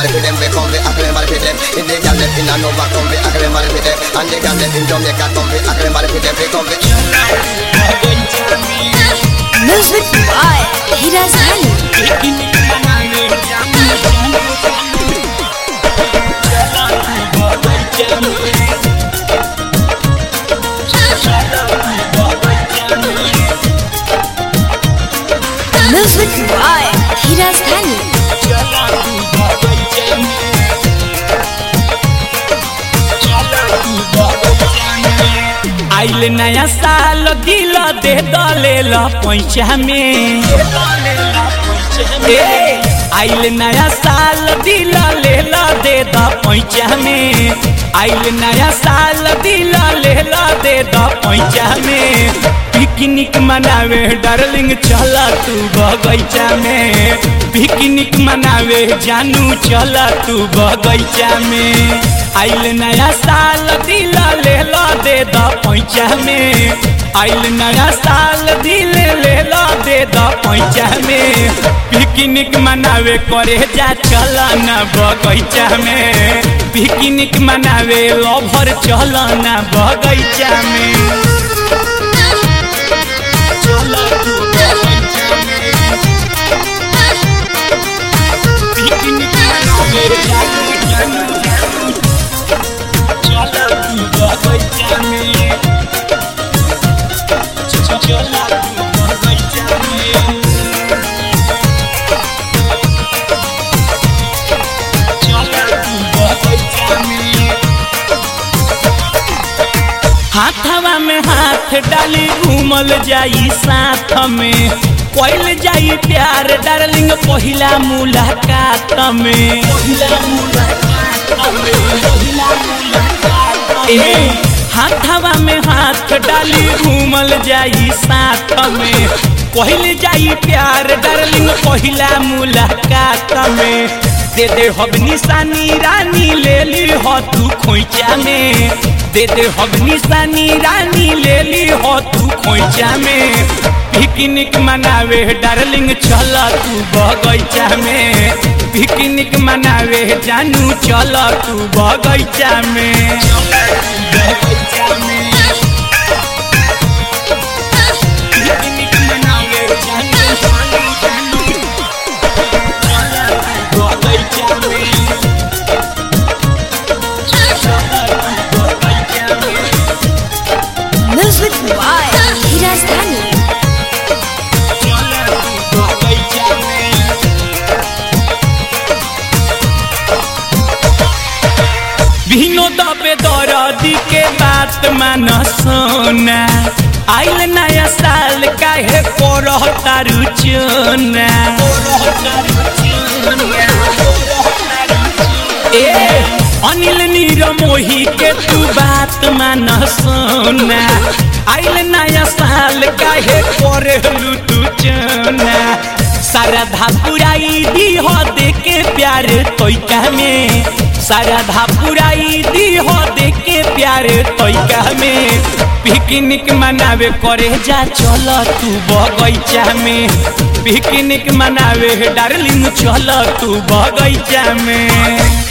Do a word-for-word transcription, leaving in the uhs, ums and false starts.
marry for them, we come we agree marry for them. In the girl left in a Nova, come we agree marry for them. And the girl left in Jamaica, come we agree marry for them, we come we. Music by Hiraz Ali. Music by Hiraz Ali. आइल नया साल दिल दे दलेल पैसा में ए आइल नया साल दिल लेल दे द पैसा में आइल नया साल दिल लेल दे द पैसा में पिकनिक मनावे डार्लिंग चला तू बगैचा में पिकनिक मनावे जानू चला तू बगैचा में आइल नया साल दिल लेल दे द पैसा में आइल नया साल दिल लेल दे द पैसा में पिकनिक मनावे करे जा चला न बगैचा में पिकनिक मनावे लभर चला न बगैचा में हाथवा में हाथ डाली घूमल जाई साथ में कोइल जाई प्यार डार्लिंग पहिला मुलाकात में ए हाथवा में हाथ डाली घूमल जाई साथ में कोइल जाई प्यार डार्लिंग पहिला मुलाकात में दे दे हब निशानी रानी ले ली हो तू खोइचा में दे दे हब निशानी रानी ले ली हो तू खोइचा में पिकनिक मनावे डार्लिंग चला तू बगैचा में पिकनिक मनावे जानू चला तू बगैचा में पिकनिक मनावे जानू Music by Hiraz Ali. बिनो दबे दरदी के बात मान सोना आइल नया साल काहे करह तारू चोना ए अनिल नीर मोही के तू बात मान सोना आइल नया साल काहे करलू तू चोना सारधा पुराई दी हो दे के प्यार तोइका में सारधा पुराई दी हो दे के प्यार तोइका में पिकनिक मनावे करे जा चल तू बगैचा में पिकनिक मनावे डार्लिंग चल तू बगैचा में।